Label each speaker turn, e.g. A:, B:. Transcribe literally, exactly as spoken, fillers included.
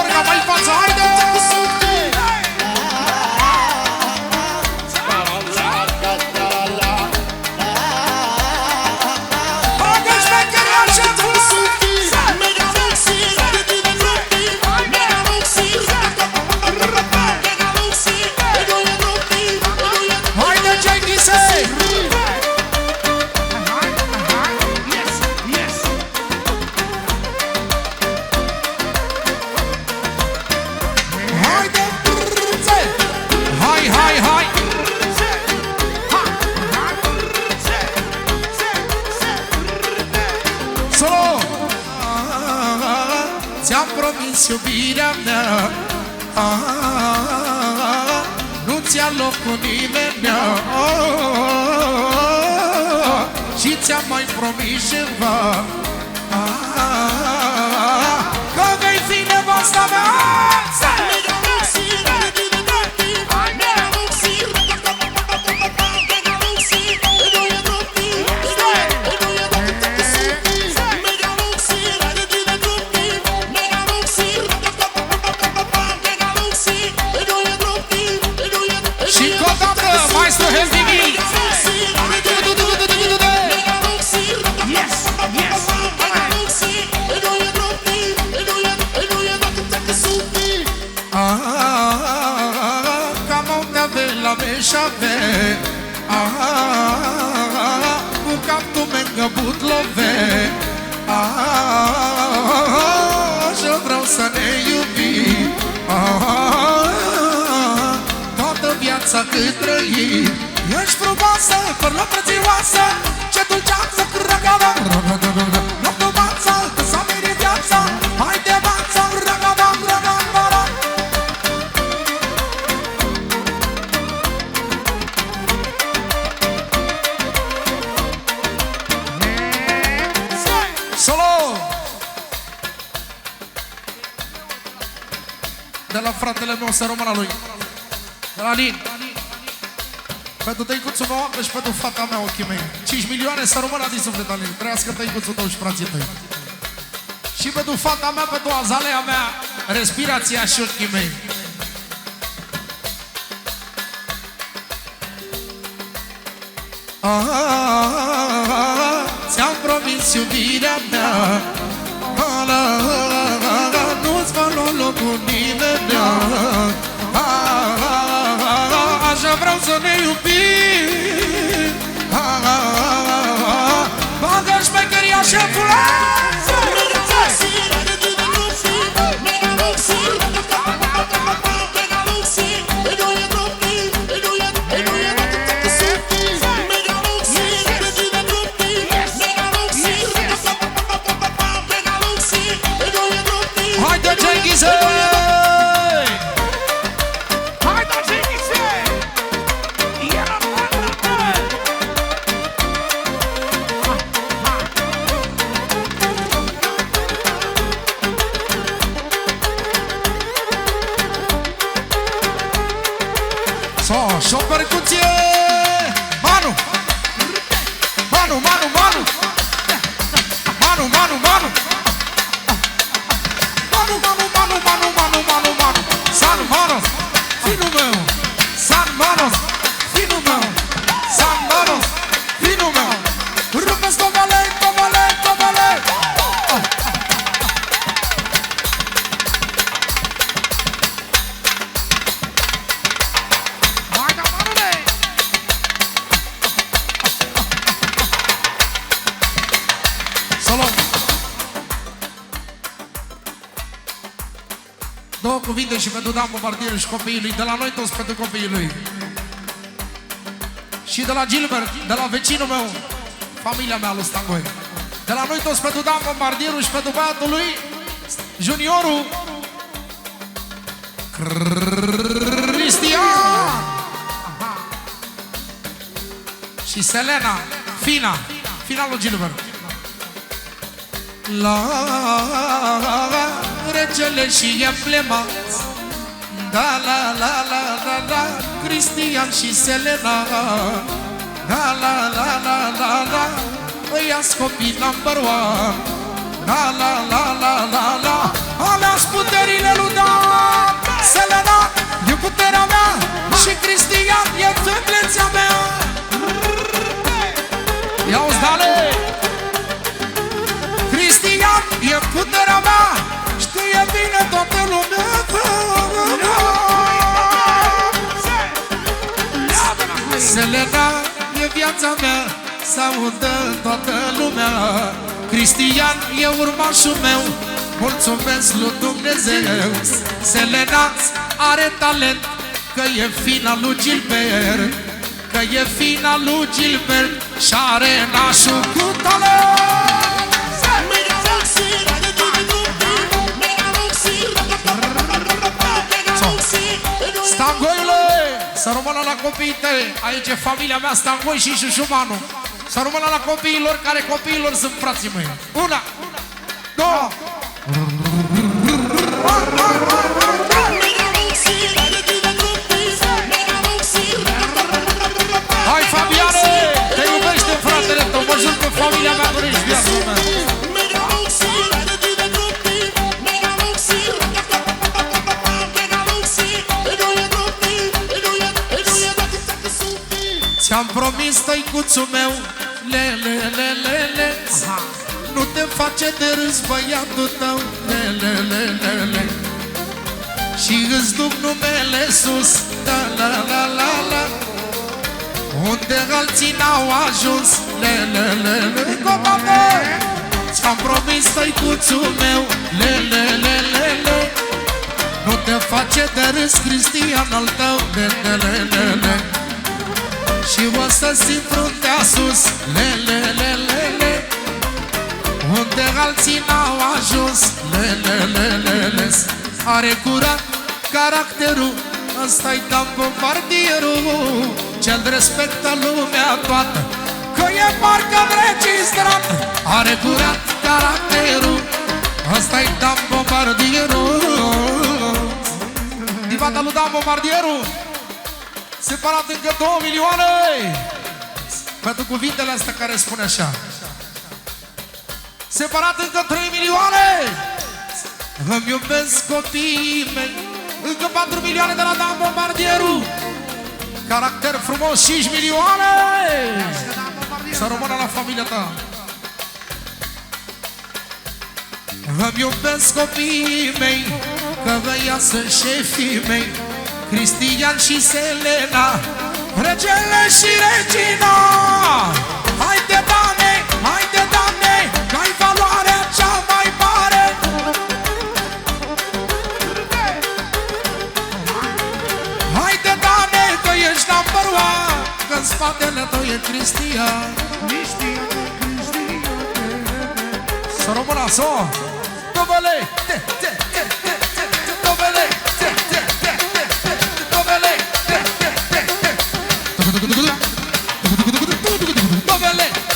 A: Gheorgha, mai în față, haide!
B: Ți-am promis iubirea mea, ah, nu ți-a loc cu nimeni, ah, și ți-am mai promis ceva, ah, că vei fi nevasta mea.
A: Maestro Helsinki! Yes, yes!
B: Ca montea de la Meșave, cu capul mega butlove, și vreau să ne iubim toată viața cât trăim. Ești frumoasă, părlă prețioasă, ce dulceață, răgada, nu frumoasă, că s-a mirit viața, hai de vață, răgada, răgada.
A: Solo!
B: De la fratele meu, să rămână lui, de la Lin. Pentru tăicuțul meu și pentru fata mea, ochii mei. cinci milioane să rămână din suflet, Alin. Trăiască tăicuțul tău și frații tăi. Și pentru fata mea, pentru azalea mea, respirația și ochii mei. Ți-am promis iubirea mea, nu-ți va lua locul nimeni. Așa vreau să ne iubim, bagă șmecheria șefule!
A: Haide, Cengize!
B: Și o percuție! Manu! Manu, Manu, Manu! Manu, Manu, Manu! Manu, Manu, Manu, Manu, Manu, Manu, Manu! San Manos, finul meu! San Manos, finul meu! San Manos, finul meu! Rupeți comale, comale, comale! Două cuvinte și pentru Dan Bombardier și copiii lui, de la noi toți pentru copiii lui. Și de la Gilbert, de la vecinul meu, familia mea lui Stangoi. De la noi toți pentru Dan Bombardier și pentru băiatul lui, juniorul Cristian și Selena, Fina, finalul Gilbert. La regele și emblema, da la la la la la, Cristian și Selena, da la la la la la, îi-ați copii number one, da la la la la la, aleas puterile lui Dan. Selena e puterea mea și Cristian e feblețea mea. Ia-uzi, dale! Cristian e puterea mea, știe bine toată lumea. Selena e viața mea, s-audă toată lumea. Cristian e urmașul meu, mulțumesc lui Dumnezeu. Selena are talent, că e fina lui Gilbert, că e fina lui Gilbert și are nașul cu talent. Stangoile, să rămână la copiii tăi. Aici e familia mea, Stangoi și Șușumanu. Să rămână la copiilor, care copiilor sunt frații mei. Una, două. Hai, Fabiane, te iubește fratele tău, mă jur că familia mea dorești viața mea. Ți-am promis, tăicuțul meu, le, le, le, le, le, nu te face de râs băiatul tău, le, le, le, le, le, și îți duc numele sus, da, la, la, la, la, unde alții n-au ajuns, le, le, le, le, le. Ți-am promis, tăicuțul meu, le, le, le, le, le, nu te face de râs Cristian al tău, le, le, le, le, le, și o să simt fruntea sus, le, le, le, le, le, unde alții n-au ajuns, le, le, le, le, le. Are curat caracterul, ăsta-i Dan Bombardierul, ce-l respectă lumea toată, că e parcă înregistrat. Are curat caracterul, ăsta-i Dan Bombardierul. Divata lui Dan Bombardierul, separat încă două milioane pentru cuvintele astea care spune așa. Separat încă trei milioane. Îmi iubesc copiii mei. Încă patru milioane de la Dan Bombardierul. Caracter frumos, cinci milioane. Să rămână la familia ta. Îmi iubesc copiii mei, că văia sunt șefii mei, Cristian și Selena, regele și regina. Haide, Dane, haide, Dane, că-ai valoarea cea mai mare. Haide, Dane, că ești number one, că-n spatele tău e Cristian. Să rămână so. Dovele, te, te, te, te, te, dovele, te, te, te, te, te, dovele, te, te, te, te, dovele.